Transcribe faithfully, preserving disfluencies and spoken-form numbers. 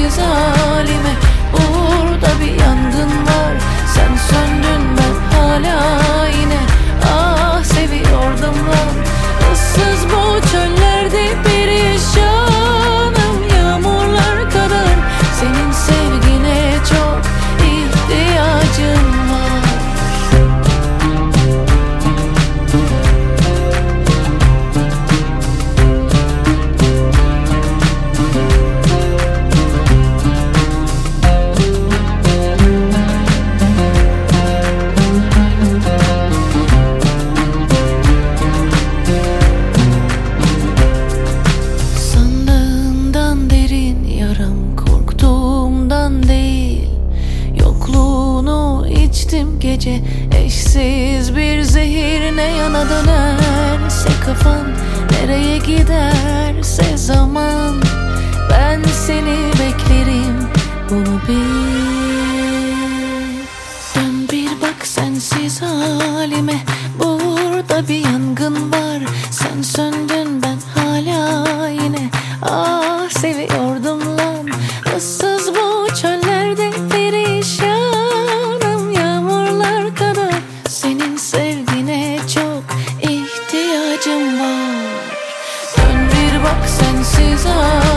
sensiz halime. Burada bir yangın var, sen söndün ben hala yine. Ah seviyordum lan, ıssız bu çöllerde perişanım. Yağmurlar kadar senin sevgine çok ihtiyacım var. Sandığından derin yaram, korktuğumdan değil. Yokluğunu içtim gece, eşsiz bir zehir. Ne yana dönerse kafan, nereye giderse zaman, ben seni beklerim, bunu bil. Dön bir bak sensiz halime, burada bir yangın var, sen söndün ben hala yine. Ah seviyordum lan, ıssız bu çöllerde perişanım. Yağmurlar kadar senin sevgine çok ihtiyacım var. Dön bir bak sensiz halime,